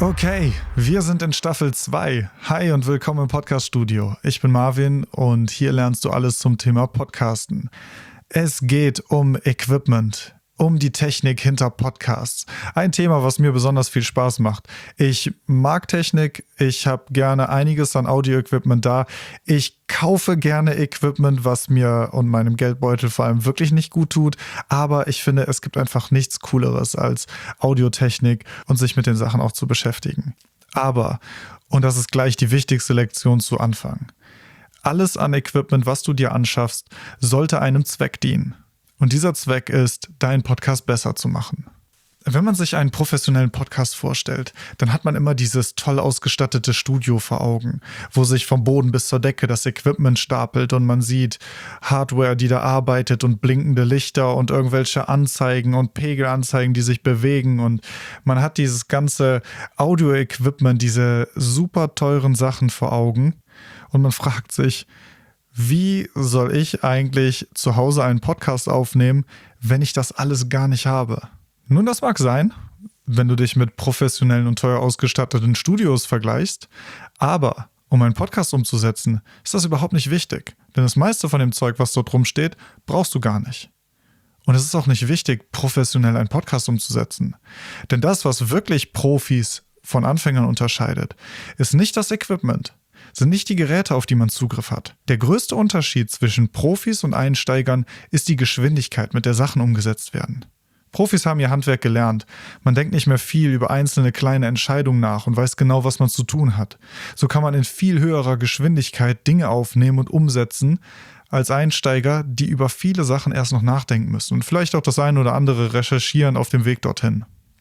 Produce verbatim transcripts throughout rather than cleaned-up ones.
Okay, wir sind in Staffel zwei. Hi und willkommen im Podcast-Studio. Ich bin Marvin und hier lernst du alles zum Thema Podcasten. Es geht um Equipment, um die Technik hinter Podcasts. Ein Thema, was mir besonders viel Spaß macht. Ich mag Technik, ich habe gerne einiges an Audio-Equipment da. Ich kaufe gerne Equipment, was mir und meinem Geldbeutel vor allem wirklich nicht gut tut. Aber ich finde, es gibt einfach nichts Cooleres als Audiotechnik und sich mit den Sachen auch zu beschäftigen. Aber, und das ist gleich die wichtigste Lektion zu Anfang, alles an Equipment, was du dir anschaffst, sollte einem Zweck dienen. Und dieser Zweck ist, deinen Podcast besser zu machen. Wenn man sich einen professionellen Podcast vorstellt, dann hat man immer dieses toll ausgestattete Studio vor Augen, wo sich vom Boden bis zur Decke das Equipment stapelt und man sieht Hardware, die da arbeitet und blinkende Lichter und irgendwelche Anzeigen und Pegelanzeigen, die sich bewegen und man hat dieses ganze Audio-Equipment, diese super teuren Sachen vor Augen und man fragt sich, wie soll ich eigentlich zu Hause einen Podcast aufnehmen, wenn ich das alles gar nicht habe? Nun, das mag sein, wenn du dich mit professionellen und teuer ausgestatteten Studios vergleichst, aber um einen Podcast umzusetzen, ist das überhaupt nicht wichtig, denn das meiste von dem Zeug, was dort rumsteht, brauchst du gar nicht. Und es ist auch nicht wichtig, professionell einen Podcast umzusetzen, denn das, was wirklich Profis von Anfängern unterscheidet, ist nicht das Equipment, sind nicht die Geräte, auf die man Zugriff hat. Der größte Unterschied zwischen Profis und Einsteigern ist die Geschwindigkeit, mit der Sachen umgesetzt werden. Profis haben ihr Handwerk gelernt. Man denkt nicht mehr viel über einzelne kleine Entscheidungen nach und weiß genau, was man zu tun hat. So kann man in viel höherer Geschwindigkeit Dinge aufnehmen und umsetzen, als Einsteiger, die über viele Sachen erst noch nachdenken müssen und vielleicht auch das eine oder andere recherchieren auf dem Weg dorthin.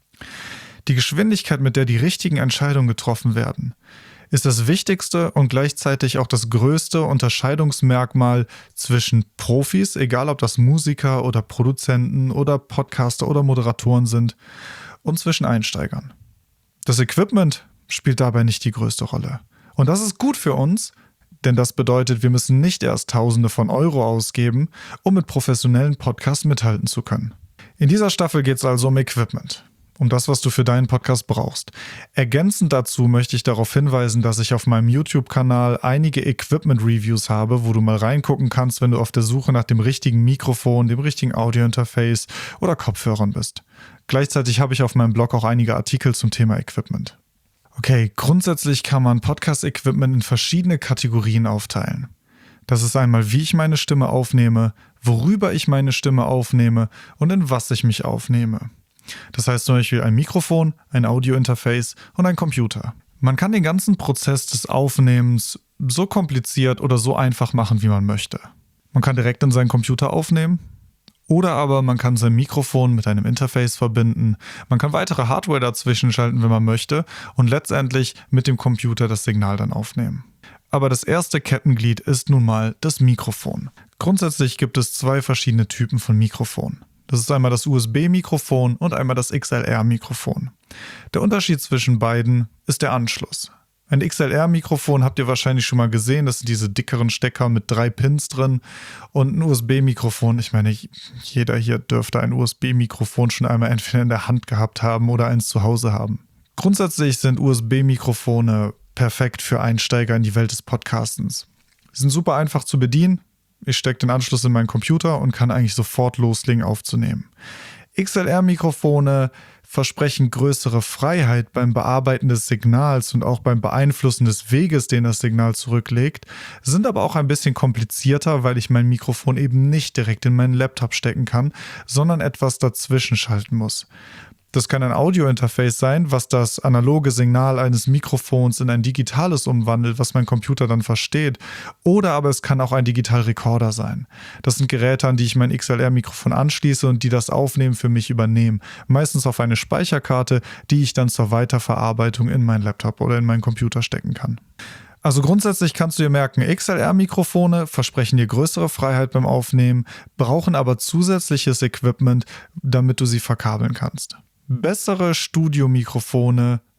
Die Geschwindigkeit, mit der die richtigen Entscheidungen getroffen werden, ist das wichtigste und gleichzeitig auch das größte Unterscheidungsmerkmal zwischen Profis, egal ob das Musiker oder Produzenten oder Podcaster oder Moderatoren sind, und zwischen Einsteigern. Das Equipment spielt dabei nicht die größte Rolle. Und das ist gut für uns, denn das bedeutet, wir müssen nicht erst Tausende von Euro ausgeben, um mit professionellen Podcasts mithalten zu können. In dieser Staffel geht es also um Equipment. Um das, was du für deinen Podcast brauchst. Ergänzend dazu möchte ich darauf hinweisen, dass ich auf meinem YouTube-Kanal einige Equipment-Reviews habe, wo du mal reingucken kannst, wenn du auf der Suche nach dem richtigen Mikrofon, dem richtigen Audio-Interface oder Kopfhörern bist. Gleichzeitig habe ich auf meinem Blog auch einige Artikel zum Thema Equipment. Okay, grundsätzlich kann man Podcast-Equipment in verschiedene Kategorien aufteilen. Das ist einmal, wie ich meine Stimme aufnehme, worüber ich meine Stimme aufnehme und in was ich mich aufnehme. Das heißt zum Beispiel ein Mikrofon, ein Audio-Interface und ein Computer. Man kann den ganzen Prozess des Aufnehmens so kompliziert oder so einfach machen, wie man möchte. Man kann direkt in seinen Computer aufnehmen oder aber man kann sein Mikrofon mit einem Interface verbinden. Man kann weitere Hardware dazwischen schalten, wenn man möchte und letztendlich mit dem Computer das Signal dann aufnehmen. Aber das erste Kettenglied ist nun mal das Mikrofon. Grundsätzlich gibt es zwei verschiedene Typen von Mikrofon. Das ist einmal das U S B-Mikrofon und einmal das X L R-Mikrofon. Der Unterschied zwischen beiden ist der Anschluss. Ein X L R-Mikrofon habt ihr wahrscheinlich schon mal gesehen, das sind diese dickeren Stecker mit drei Pins drin. Und ein U S B-Mikrofon, ich meine, jeder hier dürfte ein U S B-Mikrofon schon einmal entweder in der Hand gehabt haben oder eins zu Hause haben. Grundsätzlich sind U S B-Mikrofone perfekt für Einsteiger in die Welt des Podcastens. Sie sind super einfach zu bedienen. Ich stecke den Anschluss in meinen Computer und kann eigentlich sofort loslegen aufzunehmen. X L R-Mikrofone versprechen größere Freiheit beim Bearbeiten des Signals und auch beim Beeinflussen des Weges, den das Signal zurücklegt, sind aber auch ein bisschen komplizierter, weil ich mein Mikrofon eben nicht direkt in meinen Laptop stecken kann, sondern etwas dazwischen schalten muss. Das kann ein Audio-Interface sein, was das analoge Signal eines Mikrofons in ein digitales umwandelt, was mein Computer dann versteht. Oder aber es kann auch ein Digital-Recorder sein. Das sind Geräte, an die ich mein X L R-Mikrofon anschließe und die das Aufnehmen für mich übernehmen. Meistens auf eine Speicherkarte, die ich dann zur Weiterverarbeitung in meinen Laptop oder in meinen Computer stecken kann. Also grundsätzlich kannst du dir merken, X L R-Mikrofone versprechen dir größere Freiheit beim Aufnehmen, brauchen aber zusätzliches Equipment, damit du sie verkabeln kannst. Bessere Studiomikrofone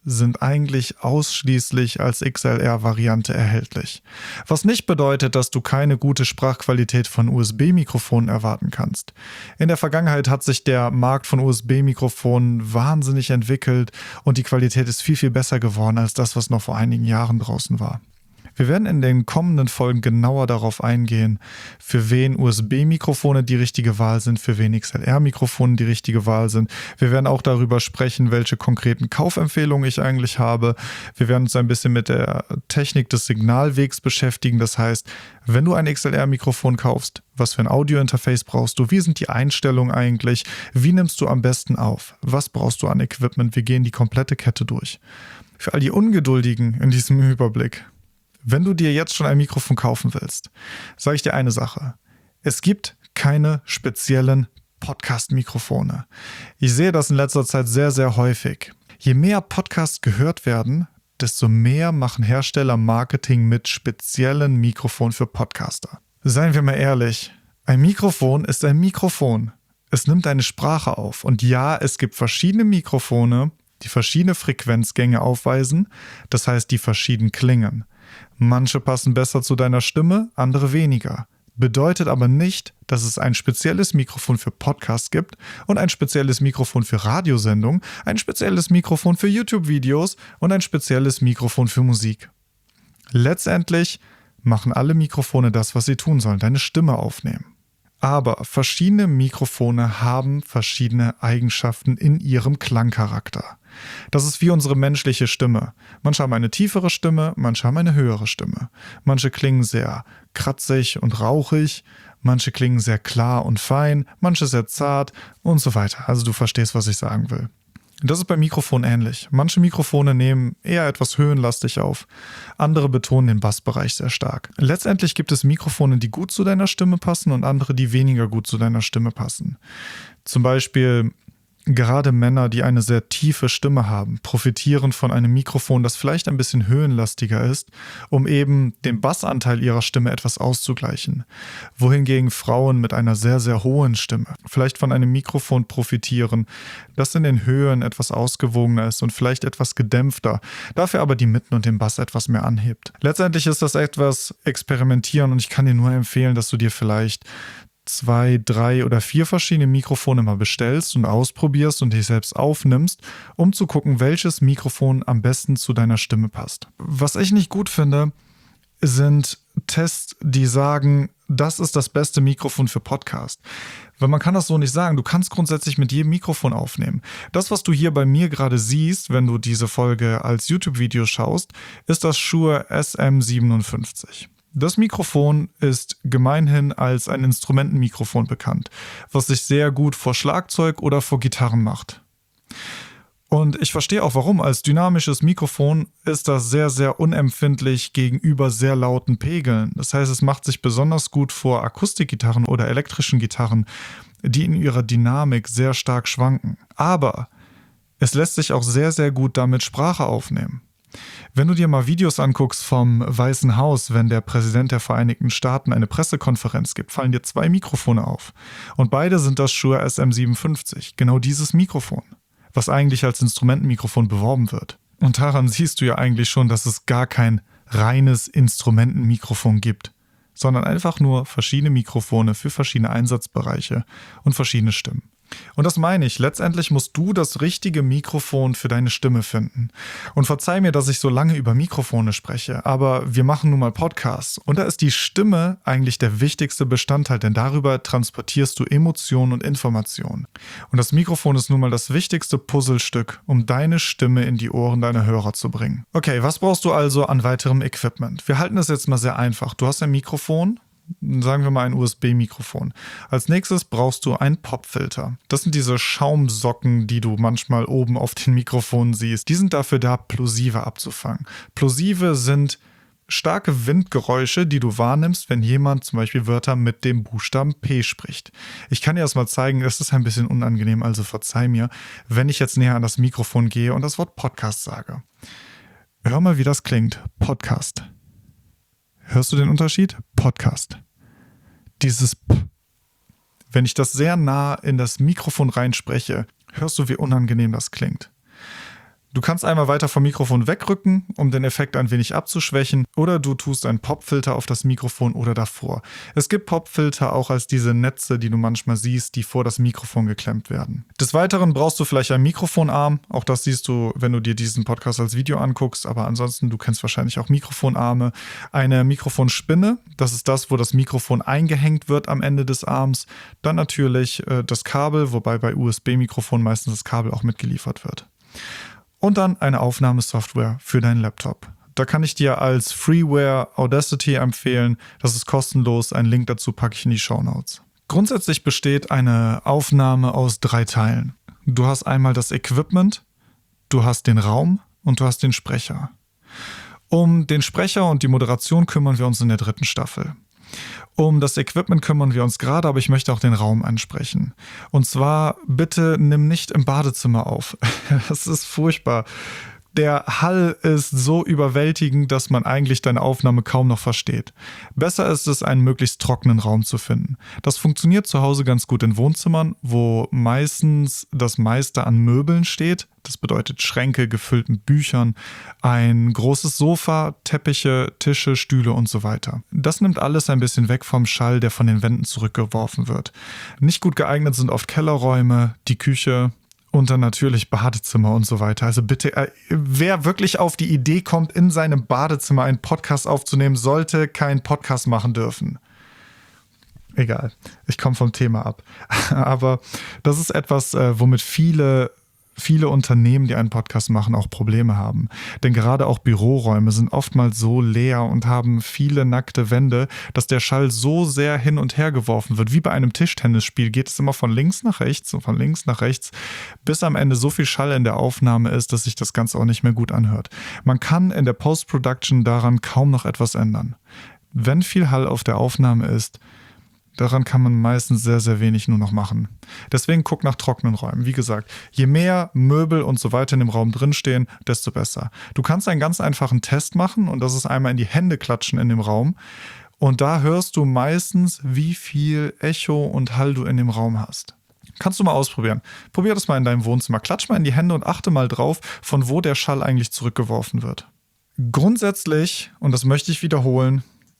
sind eigentlich ausschließlich als X L R-Variante erhältlich. Was nicht bedeutet, dass du keine gute Sprachqualität von U S B-Mikrofonen erwarten kannst. In der Vergangenheit hat sich der Markt von U S B-Mikrofonen wahnsinnig entwickelt und die Qualität ist viel, viel besser geworden als das, was noch vor einigen Jahren draußen war. Wir werden in den kommenden Folgen genauer darauf eingehen, für wen U S B-Mikrofone die richtige Wahl sind, für wen X L R-Mikrofone die richtige Wahl sind. Wir werden auch darüber sprechen, welche konkreten Kaufempfehlungen ich eigentlich habe. Wir werden uns ein bisschen mit der Technik des Signalwegs beschäftigen. Das heißt, wenn du ein X L R-Mikrofon kaufst, was für ein Audiointerface brauchst du? Wie sind die Einstellungen eigentlich? Wie nimmst du am besten auf? Was brauchst du an Equipment? Wir gehen die komplette Kette durch. Für all die Ungeduldigen in diesem Überblick: Wenn du dir jetzt schon ein Mikrofon kaufen willst, sage ich dir eine Sache. Es gibt keine speziellen Podcast-Mikrofone. Ich sehe das in letzter Zeit sehr, sehr häufig. Je mehr Podcasts gehört werden, desto mehr machen Hersteller Marketing mit speziellen Mikrofonen für Podcaster. Seien wir mal ehrlich, ein Mikrofon ist ein Mikrofon. Es nimmt eine Sprache auf. Und ja, es gibt verschiedene Mikrofone, die verschiedene Frequenzgänge aufweisen, das heißt, die verschieden klingen. Manche passen besser zu deiner Stimme, andere weniger. Bedeutet aber nicht, dass es ein spezielles Mikrofon für Podcasts gibt und ein spezielles Mikrofon für Radiosendungen, ein spezielles Mikrofon für YouTube-Videos und ein spezielles Mikrofon für Musik. Letztendlich machen alle Mikrofone das, was sie tun sollen, deine Stimme aufnehmen. Aber verschiedene Mikrofone haben verschiedene Eigenschaften in ihrem Klangcharakter. Das ist wie unsere menschliche Stimme. Manche haben eine tiefere Stimme, manche haben eine höhere Stimme. Manche klingen sehr kratzig und rauchig, manche klingen sehr klar und fein, manche sehr zart und so weiter. Also du verstehst, was ich sagen will. Das ist beim Mikrofon ähnlich. Manche Mikrofone nehmen eher etwas höhenlastig auf, andere betonen den Bassbereich sehr stark. Letztendlich gibt es Mikrofone, die gut zu deiner Stimme passen und andere, die weniger gut zu deiner Stimme passen. Zum Beispiel gerade Männer, die eine sehr tiefe Stimme haben, profitieren von einem Mikrofon, das vielleicht ein bisschen höhenlastiger ist, um eben den Bassanteil ihrer Stimme etwas auszugleichen. Wohingegen Frauen mit einer sehr, sehr hohen Stimme vielleicht von einem Mikrofon profitieren, das in den Höhen etwas ausgewogener ist und vielleicht etwas gedämpfter, dafür aber die Mitten und den Bass etwas mehr anhebt. Letztendlich ist das etwas Experimentieren und ich kann dir nur empfehlen, dass du dir vielleicht zwei, drei oder vier verschiedene Mikrofone mal bestellst und ausprobierst und dich selbst aufnimmst, um zu gucken, welches Mikrofon am besten zu deiner Stimme passt. Was ich nicht gut finde, sind Tests, die sagen, das ist das beste Mikrofon für Podcast. Weil man kann das so nicht sagen. Du kannst grundsätzlich mit jedem Mikrofon aufnehmen. Das, was du hier bei mir gerade siehst, wenn du diese Folge als YouTube-Video schaust, ist das Shure S M siebenundfünfzig. Das Mikrofon ist gemeinhin als ein Instrumentenmikrofon bekannt, was sich sehr gut vor Schlagzeug oder vor Gitarren macht. Und ich verstehe auch warum. Als dynamisches Mikrofon ist das sehr, sehr unempfindlich gegenüber sehr lauten Pegeln. Das heißt, es macht sich besonders gut vor Akustikgitarren oder elektrischen Gitarren, die in ihrer Dynamik sehr stark schwanken. Aber es lässt sich auch sehr, sehr gut damit Sprache aufnehmen. Wenn du dir mal Videos anguckst vom Weißen Haus, wenn der Präsident der Vereinigten Staaten eine Pressekonferenz gibt, fallen dir zwei Mikrofone auf. Und beide sind das Shure S M siebenundfünfzig, genau dieses Mikrofon, was eigentlich als Instrumentenmikrofon beworben wird. Und daran siehst du ja eigentlich schon, dass es gar kein reines Instrumentenmikrofon gibt, sondern einfach nur verschiedene Mikrofone für verschiedene Einsatzbereiche und verschiedene Stimmen. Und das meine ich, letztendlich musst du das richtige Mikrofon für deine Stimme finden. Und verzeih mir, dass ich so lange über Mikrofone spreche, aber wir machen nun mal Podcasts. Und da ist die Stimme eigentlich der wichtigste Bestandteil, denn darüber transportierst du Emotionen und Informationen. Und das Mikrofon ist nun mal das wichtigste Puzzlestück, um deine Stimme in die Ohren deiner Hörer zu bringen. Okay, was brauchst du also an weiterem Equipment? Wir halten das jetzt mal sehr einfach. Du hast ein Mikrofon, sagen wir mal ein U S B-Mikrofon. Als nächstes brauchst du einen Popfilter. Das sind diese Schaumsocken, die du manchmal oben auf den Mikrofonen siehst. Die sind dafür da, Plosive abzufangen. Plosive sind starke Windgeräusche, die du wahrnimmst, wenn jemand zum Beispiel Wörter mit dem Buchstaben P spricht. Ich kann dir das mal zeigen, es ist ein bisschen unangenehm, also verzeih mir, wenn ich jetzt näher an das Mikrofon gehe und das Wort Podcast sage. Hör mal, wie das klingt. Podcast. Hörst du den Unterschied? Podcast. Dieses P. Wenn ich das sehr nah in das Mikrofon reinspreche, hörst du, wie unangenehm das klingt. Du kannst einmal weiter vom Mikrofon wegrücken, um den Effekt ein wenig abzuschwächen, oder du tust einen Popfilter auf das Mikrofon oder davor. Es gibt Popfilter auch als diese Netze, die du manchmal siehst, die vor das Mikrofon geklemmt werden. Des Weiteren brauchst du vielleicht einen Mikrofonarm. Auch das siehst du, wenn du dir diesen Podcast als Video anguckst, aber ansonsten, du kennst wahrscheinlich auch Mikrofonarme. Eine Mikrofonspinne, das ist das, wo das Mikrofon eingehängt wird am Ende des Arms. Dann natürlich äh, das Kabel, wobei bei U S B-Mikrofonen meistens das Kabel auch mitgeliefert wird. Und dann eine Aufnahmesoftware für deinen Laptop. Da kann ich dir als Freeware Audacity empfehlen. Das ist kostenlos. Einen Link dazu packe ich in die Shownotes. Grundsätzlich besteht eine Aufnahme aus drei Teilen. Du hast einmal das Equipment, du hast den Raum und du hast den Sprecher. Um den Sprecher und die Moderation kümmern wir uns in der dritten Staffel. Um das Equipment kümmern wir uns gerade, aber ich möchte auch den Raum ansprechen. Und zwar, bitte nimm nicht im Badezimmer auf. Das ist furchtbar. Der Hall ist so überwältigend, dass man eigentlich deine Aufnahme kaum noch versteht. Besser ist es, einen möglichst trockenen Raum zu finden. Das funktioniert zu Hause ganz gut in Wohnzimmern, wo meistens das meiste an Möbeln steht. Das bedeutet Schränke gefüllt mit Büchern, ein großes Sofa, Teppiche, Tische, Stühle und so weiter. Das nimmt alles ein bisschen weg vom Schall, der von den Wänden zurückgeworfen wird. Nicht gut geeignet sind oft Kellerräume, die Küche und dann natürlich Badezimmer und so weiter. Also bitte, äh, wer wirklich auf die Idee kommt, in seinem Badezimmer einen Podcast aufzunehmen, sollte keinen Podcast machen dürfen. Egal, ich komme vom Thema ab. Aber das ist etwas, äh, womit viele Viele Unternehmen, die einen Podcast machen, auch Probleme haben. Denn gerade auch Büroräume sind oftmals so leer und haben viele nackte Wände, dass der Schall so sehr hin und her geworfen wird. Wie bei einem Tischtennisspiel geht es immer von links nach rechts und von links nach rechts, bis am Ende so viel Schall in der Aufnahme ist, dass sich das Ganze auch nicht mehr gut anhört. Man kann in der Post-Production daran kaum noch etwas ändern. Wenn viel Hall auf der Aufnahme ist, daran kann man meistens sehr, sehr wenig nur noch machen. Deswegen guck nach trockenen Räumen. Wie gesagt, je mehr Möbel und so weiter in dem Raum drinstehen, desto besser. Du kannst einen ganz einfachen Test machen und das ist einmal in die Hände klatschen in dem Raum. Und da hörst du meistens, wie viel Echo und Hall du in dem Raum hast. Kannst du mal ausprobieren. Probier das mal in deinem Wohnzimmer. Klatsch mal in die Hände und achte mal drauf, von wo der Schall eigentlich zurückgeworfen wird. Grundsätzlich, und das möchte ich wiederholen,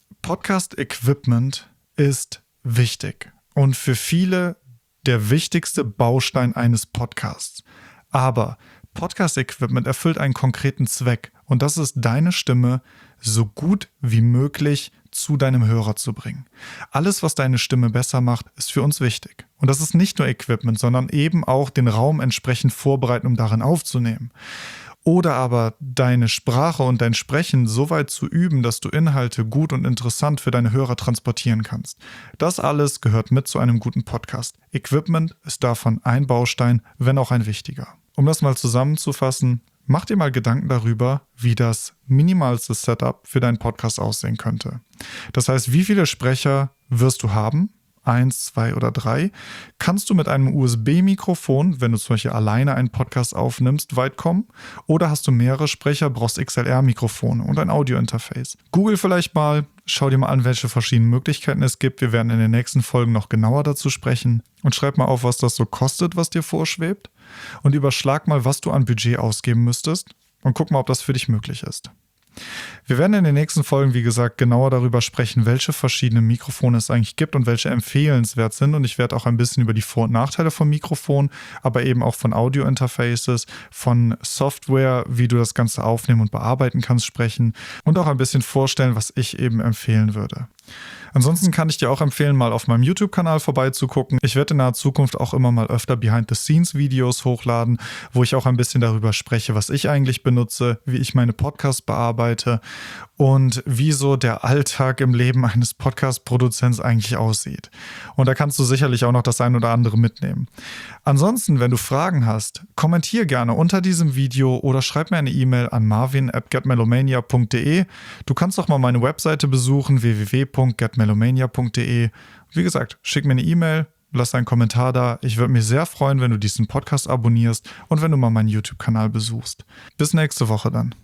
Podcast-Equipment ist wichtig und für viele der wichtigste Baustein eines Podcasts. Aber Podcast-Equipment erfüllt einen konkreten Zweck und das ist, deine Stimme so gut wie möglich zu deinem Hörer zu bringen. Alles, was deine Stimme besser macht, ist für uns wichtig. Und das ist nicht nur Equipment, sondern eben auch den Raum entsprechend vorbereiten, um darin aufzunehmen. Oder aber deine Sprache und dein Sprechen so weit zu üben, dass du Inhalte gut und interessant für deine Hörer transportieren kannst. Das alles gehört mit zu einem guten Podcast. Equipment ist davon ein Baustein, wenn auch ein wichtiger. Um das mal zusammenzufassen, mach dir mal Gedanken darüber, wie das minimalste Setup für deinen Podcast aussehen könnte. Das heißt, wie viele Sprecher wirst du haben? Eins, zwei oder drei, kannst du mit einem U S B-Mikrofon, wenn du zum Beispiel alleine einen Podcast aufnimmst, weit kommen? Oder hast du mehrere Sprecher, brauchst X L R-Mikrofone und ein Audio-Interface? Google vielleicht mal, schau dir mal an, welche verschiedenen Möglichkeiten es gibt. Wir werden in den nächsten Folgen noch genauer dazu sprechen. Und schreib mal auf, was das so kostet, was dir vorschwebt. Und überschlag mal, was du an Budget ausgeben müsstest. Und guck mal, ob das für dich möglich ist. Wir werden in den nächsten Folgen, wie gesagt, genauer darüber sprechen, welche verschiedenen Mikrofone es eigentlich gibt und welche empfehlenswert sind. Und ich werde auch ein bisschen über die Vor- und Nachteile von Mikrofonen, aber eben auch von Audio-Interfaces, von Software, wie du das Ganze aufnehmen und bearbeiten kannst, sprechen und auch ein bisschen vorstellen, was ich eben empfehlen würde. Ansonsten kann ich dir auch empfehlen, mal auf meinem YouTube-Kanal vorbeizugucken. Ich werde in naher Zukunft auch immer mal öfter Behind-the-Scenes-Videos hochladen, wo ich auch ein bisschen darüber spreche, was ich eigentlich benutze, wie ich meine Podcasts bearbeite und wie so der Alltag im Leben eines Podcast-Produzents eigentlich aussieht. Und da kannst du sicherlich auch noch das ein oder andere mitnehmen. Ansonsten, wenn du Fragen hast, kommentier gerne unter diesem Video oder schreib mir eine E-Mail an marvin at getmelomania punkt de. Du kannst auch mal meine Webseite besuchen, w w w punkt getmelomania punkt de. Wie gesagt, schick mir eine E-Mail, lass einen Kommentar da. Ich würde mich sehr freuen, wenn du diesen Podcast abonnierst und wenn du mal meinen YouTube-Kanal besuchst. Bis nächste Woche dann.